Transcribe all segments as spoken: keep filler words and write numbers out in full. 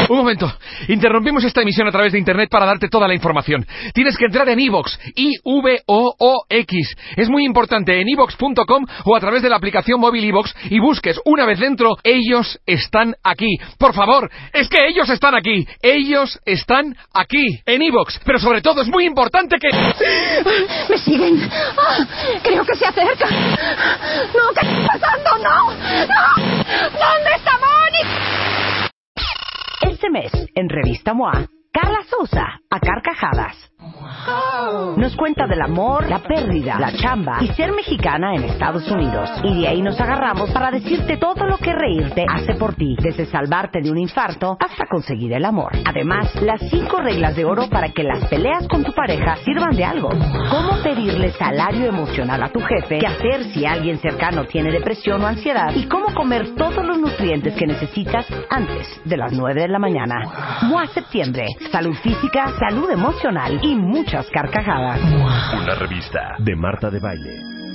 Un momento. Interrumpimos esta emisión a través de internet para darte toda la información. Tienes que entrar en iVoox, I V O O X. Es muy importante, en iVoox punto com o a través de la aplicación móvil iVoox y busques, una vez dentro, Ellos Están Aquí. Por favor, es que ellos están aquí. Ellos están aquí, en iVoox. Pero sobre todo es muy importante que... ¡Me siguen! ¡Ah! Creo que se acercan. ¡No! ¿Qué está pasando? ¡No! ¡No! ¿Dónde está Mónica? Este mes, en Revista M O A, Carla Sousa, a carcajadas, nos cuenta del amor, la pérdida, la chamba y ser mexicana en Estados Unidos. Y de ahí nos agarramos para decirte todo lo que reírte hace por ti, desde salvarte de un infarto hasta conseguir el amor. Además, las cinco reglas de oro para que las peleas con tu pareja sirvan de algo. Cómo pedirle salario emocional a tu jefe, qué hacer si alguien cercano tiene depresión o ansiedad y cómo comer todos los nutrientes que necesitas antes de las nueve de la mañana. M O A Septiembre. Salud física, salud emocional y muchas carcajadas. Una revista de Marta de Baile.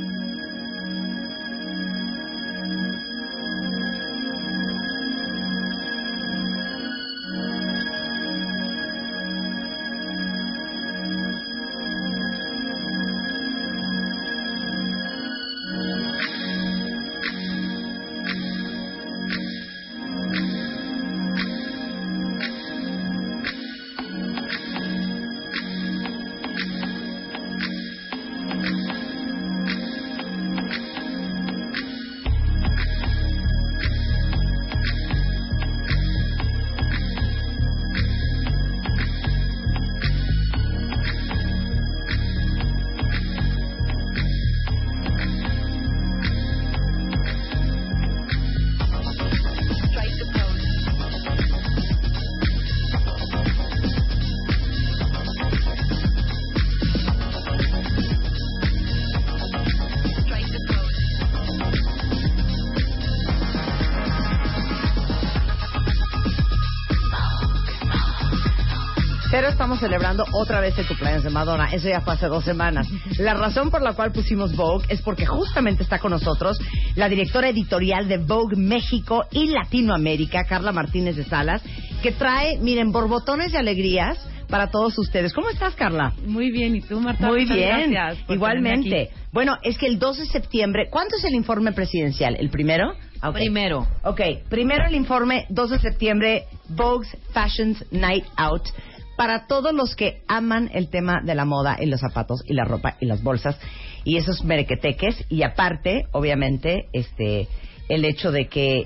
Pero estamos celebrando otra vez el cumpleaños de Madonna. Eso ya fue hace dos semanas. La razón por la cual pusimos Vogue es porque justamente está con nosotros la directora editorial de Vogue México y Latinoamérica, Carla Martínez de Salas, que trae, miren, borbotones de alegrías para todos ustedes. ¿Cómo estás, Carla? Muy bien. ¿Y tú, Marta? Muy Muchas bien. Gracias por Igualmente. Bueno, es que el dos de septiembre... ¿Cuándo es el informe presidencial? ¿El primero? Okay. Primero. Ok. Primero el informe, dos de septiembre, Vogue's Fashions Night Out. Para todos los que aman el tema de la moda y los zapatos y la ropa y las bolsas y esos merequeteques. Y aparte, obviamente, este, el hecho de que,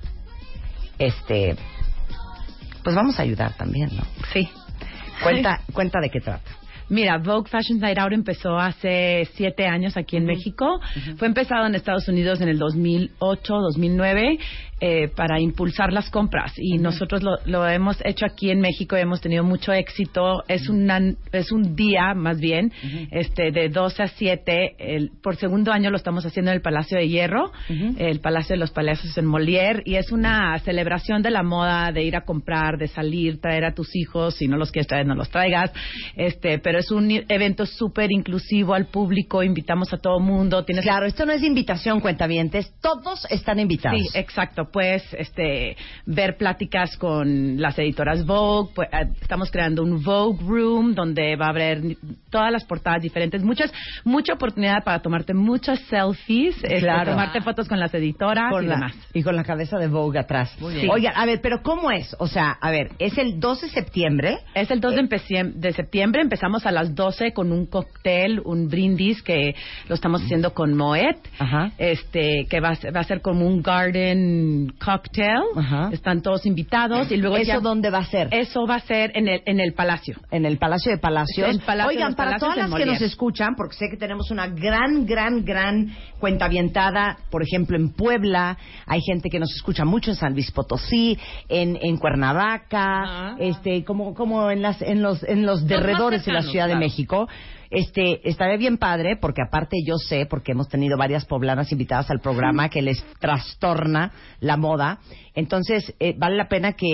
este, pues vamos a ayudar también, ¿no? Sí. Cuenta, cuenta de qué trata. Mira, Vogue Fashion Night Out empezó hace siete años aquí en uh-huh. México. Uh-huh. Fue empezado en Estados Unidos en el dos mil ocho, dos mil nueve eh, para impulsar las compras. Y uh-huh. nosotros lo, lo hemos hecho aquí en México y hemos tenido mucho éxito. Es, una, es un día, más bien, uh-huh. este de doce a siete. El, por segundo año lo estamos haciendo en el Palacio de Hierro, uh-huh. el Palacio de los Palacios en Molière. Y es una celebración de la moda, de ir a comprar, de salir, traer a tus hijos. Si no los quieres traer, no los traigas. Este, pero es un evento súper inclusivo al público, invitamos a todo mundo. ¿Tienes... Claro, esto no es invitación, cuentavientes, todos están invitados. Sí, exacto, pues este, ver pláticas con las editoras Vogue, pues, estamos creando un Vogue Room donde va a haber todas las portadas diferentes, muchas, mucha oportunidad para tomarte muchas selfies, claro. este, tomarte fotos con las editoras con y la, demás. Y con la cabeza de Vogue atrás. Muy bien. Oigan, a ver, pero ¿cómo es? O sea, a ver, es el dos de septiembre. Es el dos eh, de septiembre, empezamos a las doce con un cóctel, un brindis que lo estamos haciendo con Moet, Ajá. este que va a, ser, va a ser como un garden cocktail. Ajá. Están todos invitados y luego ¿Eso ya, dónde va a ser? Eso va a ser en el en el Palacio. En el Palacio de Palacios. El Palacio Oigan, de para todas las que nos escuchan, porque sé que tenemos una gran, gran, gran cuentavientada, por ejemplo, en Puebla, hay gente que nos escucha mucho en San Luis Potosí, en, en Cuernavaca, Ajá. este, como, como en las, en los, en los derredores de la Ciudad de México. Este, estaría bien padre, porque aparte yo sé, porque hemos tenido varias poblanas invitadas al programa, que les trastorna la moda. Entonces, eh, vale la pena que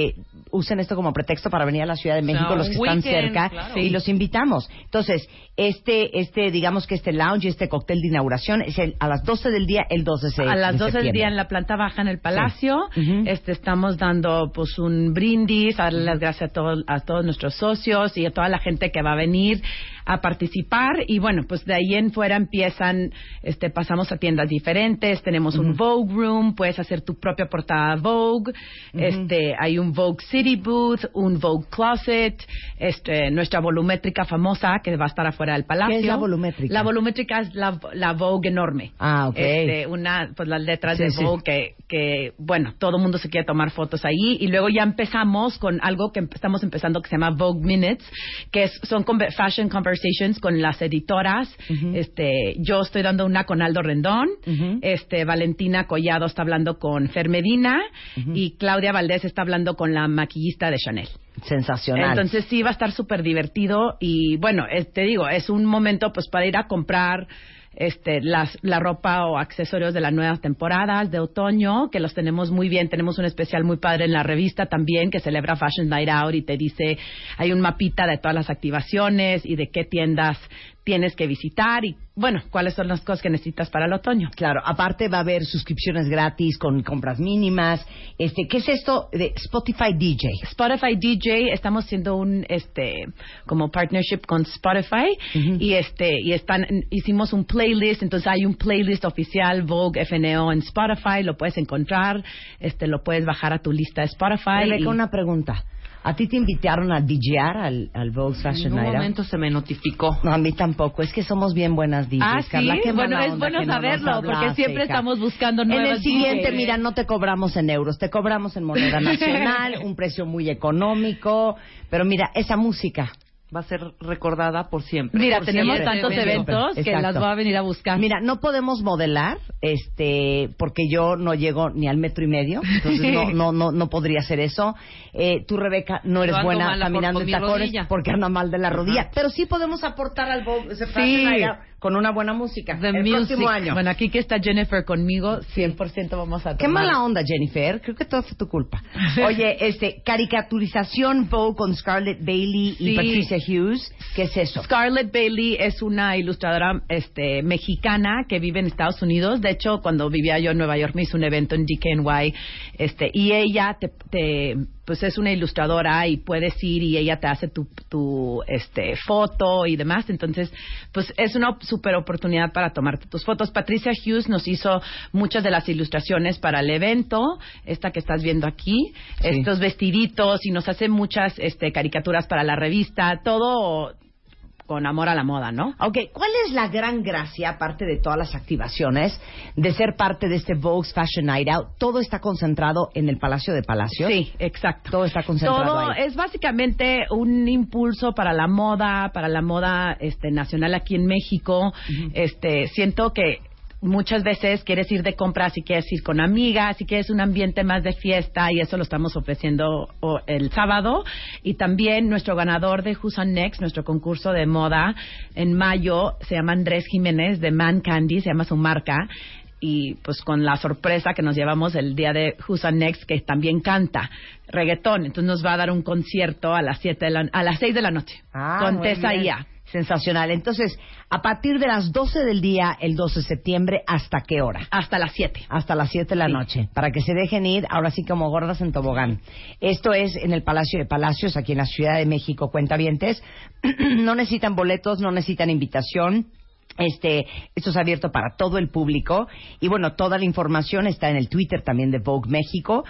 usen esto como pretexto para venir a la Ciudad de México, No, los que un están weekend, cerca, claro. y los invitamos. Entonces, este, este, digamos que este lounge, este cóctel de inauguración es el, a las doce del día, el doce de septiembre. A las doce del día en la planta baja en el Palacio. Sí. Uh-huh. Este, estamos dando pues un brindis, a darle las gracias a, todo, a todos nuestros socios y a toda la gente que va a venir a participar. Y bueno, pues de ahí en fuera empiezan, este, pasamos a tiendas diferentes, tenemos uh-huh. un Vogue Room, puedes hacer tu propia portada Vogue, uh-huh. este, hay un Vogue City Booth, un Vogue Closet, este, nuestra volumétrica famosa que va a estar afuera del Palacio. ¿Qué es la volumétrica? La volumétrica es la, la Vogue enorme. Ah, ok. Este, una, pues las letras sí, de sí. Vogue que, que, bueno, todo el mundo se quiere tomar fotos ahí. Y luego ya empezamos con algo que estamos empezando que se llama Vogue Minutes, que es, son fashion conversations con las editoras. Uh-huh. Este, yo estoy dando una con Aldo Rendón. Uh-huh. Este, Valentina Collado está hablando con Fer Medina. Uh-huh. Y Claudia Valdés está hablando con la maquillista de Chanel. Sensacional. Entonces sí va a estar súper divertido y bueno, eh, te digo, es un momento pues para ir a comprar este las, la ropa o accesorios de las nuevas temporadas de otoño, que los tenemos muy bien. Tenemos un especial muy padre en la revista también que celebra Fashion Night Out y te dice, hay un mapita de todas las activaciones y de qué tiendas tienes que visitar y, bueno, cuáles son las cosas que necesitas para el otoño. Claro, aparte va a haber suscripciones gratis con compras mínimas. Este, ¿qué es esto de Spotify D J? Spotify D J, estamos haciendo un, este, como partnership con Spotify uh-huh. y este, y están, hicimos un playlist, entonces hay un playlist oficial Vogue F N O en Spotify, lo puedes encontrar, este, lo puedes bajar a tu lista de Spotify. Rebeca, y... una pregunta. ¿A ti te invitaron a DJar al, al Vogue Fashion Night? En un momento se me notificó. No, a mí tampoco. Es que somos bien buenas D Js, ah, Carla. ¿sí? Qué Bueno, mala es onda bueno que no saberlo, nos hablaste, porque siempre hija. estamos buscando nuevas En el siguiente, D Js. mira, no te cobramos en euros, te cobramos en moneda nacional, un precio muy económico. Pero mira, esa música va a ser recordada por siempre. Mira, por tenemos siempre. tantos eventos que Exacto. las voy a venir a buscar. Mira, no podemos modelar, este, porque yo no llego ni al metro y medio, entonces no, no, no, no podría hacer eso. Eh, tú, Rebeca, no eres Yo ando buena mala caminando por- en por mi tacones rodilla. porque anda mal de la rodilla, Ajá. pero sí podemos aportar al Vogue ese Sí. Fashion Night Out con una buena música. The el music. próximo año. Bueno, aquí que está Jennifer conmigo, cien por ciento vamos a tomar. Qué mala onda, Jennifer. Creo que todo fue tu culpa. Oye, este, caricaturización Vogue con Scarlett Bailey Sí. y Patricia Hughes. ¿Qué es eso? Scarlett Bailey es una ilustradora este, mexicana que vive en Estados Unidos. De hecho, cuando vivía yo en Nueva York me hizo un evento en D K N Y. Este, y ella te, te, pues es una ilustradora y puedes ir y ella te hace tu, tu este, foto y demás. Entonces, pues es una super oportunidad para tomarte tus fotos. Patricia Hughes nos hizo muchas de las ilustraciones para el evento, esta que estás viendo aquí, Sí. estos vestiditos, y nos hace muchas este, caricaturas para la revista, todo con amor a la moda, ¿no? Ok, ¿cuál es la gran gracia, aparte de todas las activaciones, de ser parte de este Vogue Fashion Night Out? Todo está concentrado en el Palacio de Palacios. Sí, exacto. Todo está concentrado Todo ahí. es básicamente un impulso para la moda, para la moda este, nacional aquí en México. Uh-huh. Este, siento que muchas veces quieres ir de compras y quieres ir con amigas y quieres un ambiente más de fiesta, y eso lo estamos ofreciendo o, el sábado. Y también nuestro ganador de Who's on Next, nuestro concurso de moda en mayo, se llama Andrés Jiménez de Man Candy, se llama su marca. Y pues con la sorpresa que nos llevamos el día de Who's on Next, que también canta reggaetón, entonces nos va a dar un concierto a las siete de la, a las seis de la noche Ah, con muy Tessa bien. Ia. Sensacional. Entonces, a partir de las doce del día, el doce de septiembre, ¿hasta qué hora? Hasta las siete. Hasta las siete de la Sí. noche, para que se dejen ir, ahora sí como gordas en tobogán. Esto es en el Palacio de Palacios, aquí en la Ciudad de México, cuentavientes. No necesitan boletos, no necesitan invitación. Este, esto es abierto para todo el público y bueno, toda la información está en el Twitter también de Vogue México.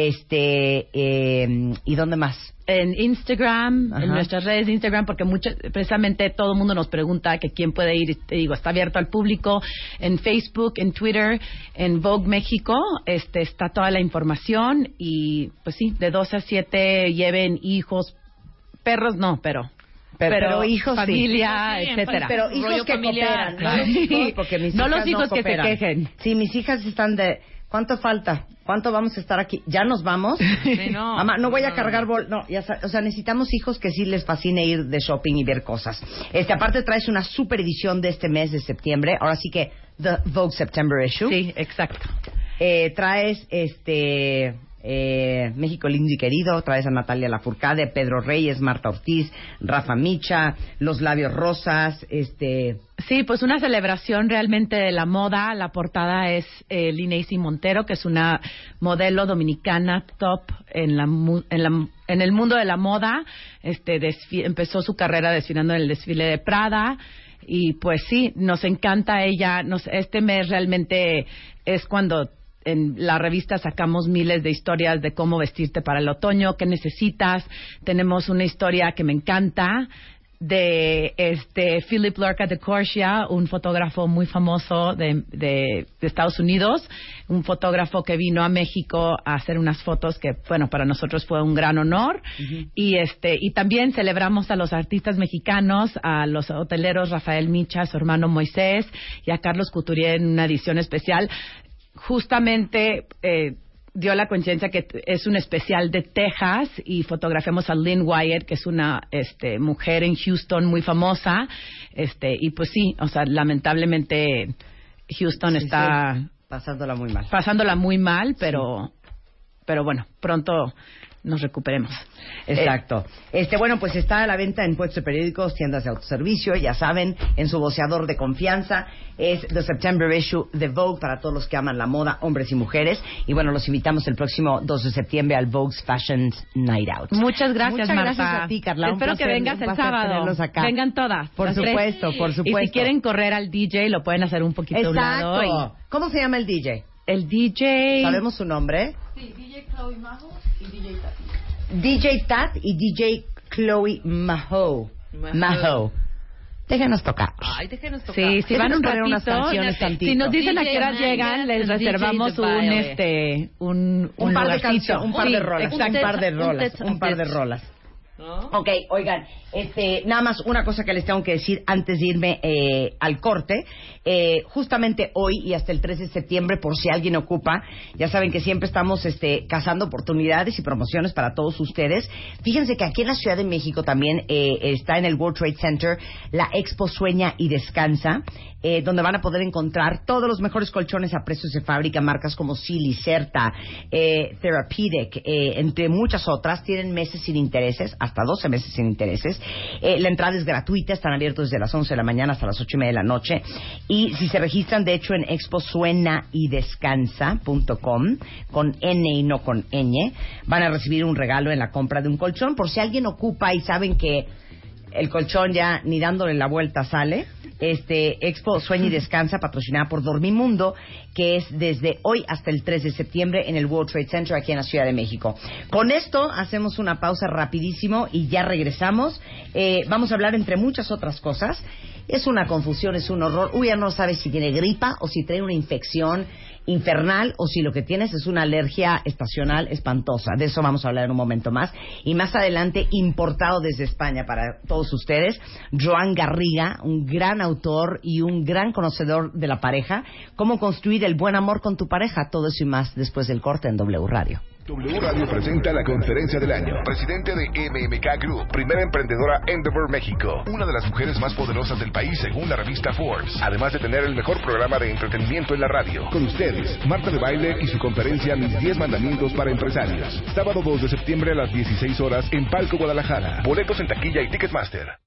Este, eh, ¿y dónde más? En Instagram, Ajá. en nuestras redes de Instagram, porque mucho, precisamente todo el mundo nos pregunta que quién puede ir. Te digo, está abierto al público. En Facebook, en Twitter, en Vogue México, este, está toda la información. Y pues sí, de doce a siete lleven hijos, perros no, pero... Pero, pero hijos familia, sí. etcétera. Pero hijos Rollo que familiar, cooperan, claro. no los hijos, porque mis No hijas los hijos no que se cooperan. quejen. Sí, mis hijas están de... ¿Cuánto falta? ¿Cuánto vamos a estar aquí? ¿Ya nos vamos? Sí, no. Mamá, no voy a No, cargar bol... No, ya sa- o sea, necesitamos hijos que sí les fascine ir de shopping y ver cosas. Este, aparte traes una super edición de este mes de septiembre. Ahora sí que The Vogue September Issue. Sí, exacto. Eh, traes, este... eh, México lindo y querido, otra vez a Natalia Lafourcade, Pedro Reyes, Marta Ortiz, Rafa Micha, Los Labios Rosas, este... Sí, pues una celebración realmente de la moda. La portada es eh, Lineisi Montero, que es una modelo dominicana top en la, en la en el mundo de la moda. Este desfi- empezó su carrera desfilando en el desfile de Prada y pues sí, nos encanta ella. Nos, este mes realmente es cuando en la revista sacamos miles de historias de cómo vestirte para el otoño, qué necesitas. Tenemos una historia que me encanta de este Philip Lorca de Corsia, un fotógrafo muy famoso de, de, de Estados Unidos, un fotógrafo que vino a México a hacer unas fotos que, bueno, para nosotros fue un gran honor. Uh-huh. Y este y también celebramos a los artistas mexicanos, a los hoteleros Rafael Micha, su hermano Moisés, y a Carlos Couturier en una edición especial. Justamente eh, dio la coincidencia que es un especial de Texas y fotografiamos a Lynn Wyatt, que es una este, mujer en Houston muy famosa, este y pues sí, o sea, lamentablemente Houston sí, está sí, pasándola muy mal. Pasándola muy mal, pero sí. pero bueno, pronto nos recuperemos. Exacto. Eh, este bueno, pues está a la venta en puestos de periódicos, tiendas de autoservicio, ya saben, en su voceador de confianza. Es The September Issue de Vogue para todos los que aman la moda, hombres y mujeres. Y bueno, los invitamos el próximo dos de septiembre al Vogue's Fashion Night Out. Muchas gracias, Muchas Marta. gracias a ti, Carla. Espero que vengas el sábado. Vengan todas. Por supuesto, tres. por supuesto. Y si quieren correr al D J, lo pueden hacer un poquito a un lado. Exacto. Y... ¿Cómo se llama el D J? El D J... ¿Sabemos su nombre? Sí, D J Chloe Maho y D J Tati. D J Tat y D J Chloe Maho. Maho. Déjenos tocar. Ay, déjenos tocar. Sí, si van un ratito, unas canciones si nos dicen a qué horas llegan, les reservamos un este un un, un par de lugarcito. canciones, un par de rolas, Exacto. un par de rolas, un par de rolas. ¿No? Ok, oigan, este, nada más una cosa que les tengo que decir antes de irme eh, al corte. Eh, justamente hoy y hasta el tres de septiembre, por si alguien ocupa, ya saben que siempre estamos este, cazando oportunidades y promociones para todos ustedes. Fíjense que aquí en la Ciudad de México también eh, está en el World Trade Center la Expo Sueña y Descansa, eh, donde van a poder encontrar todos los mejores colchones a precios de fábrica, marcas como Sealy, Certa, eh, Therapeutic, eh, entre muchas otras. Tienen meses sin intereses, hasta doce meses sin intereses. Eh, la entrada es gratuita, están abiertos desde las once de la mañana hasta las ocho y media de la noche. Y si se registran, de hecho, en expo suena y descansa punto com, con N y no con ñ, van a recibir un regalo en la compra de un colchón. Por si alguien ocupa y saben que el colchón ya ni dándole la vuelta sale. Este Expo Sueña y Descansa, patrocinada por Dormimundo, que es desde hoy hasta el tres de septiembre en el World Trade Center aquí en la Ciudad de México. Con esto hacemos una pausa rapidísimo y ya regresamos. Eh, vamos a hablar entre muchas otras cosas. Es una confusión, es un horror. Uy, ya no sabes si tiene gripa o si trae una infección infernal o si lo que tienes es una alergia estacional espantosa. De eso vamos a hablar en un momento más. Y más adelante, importado desde España para todos ustedes, Joan Garriga, un gran autor y un gran conocedor de la pareja. Cómo construir el buen amor con tu pareja. Todo eso y más después del corte en W Radio. W Radio presenta la conferencia del año. Presidente de M M K Group, primera emprendedora Endeavor México, una de las mujeres más poderosas del país según la revista Forbes, además de tener el mejor programa de entretenimiento en la radio. Con ustedes, Marta de Baile y su conferencia Mis diez mandamientos para empresarios. Sábado dos de septiembre a las dieciséis horas en Palco Guadalajara. Boletos en taquilla y Ticketmaster.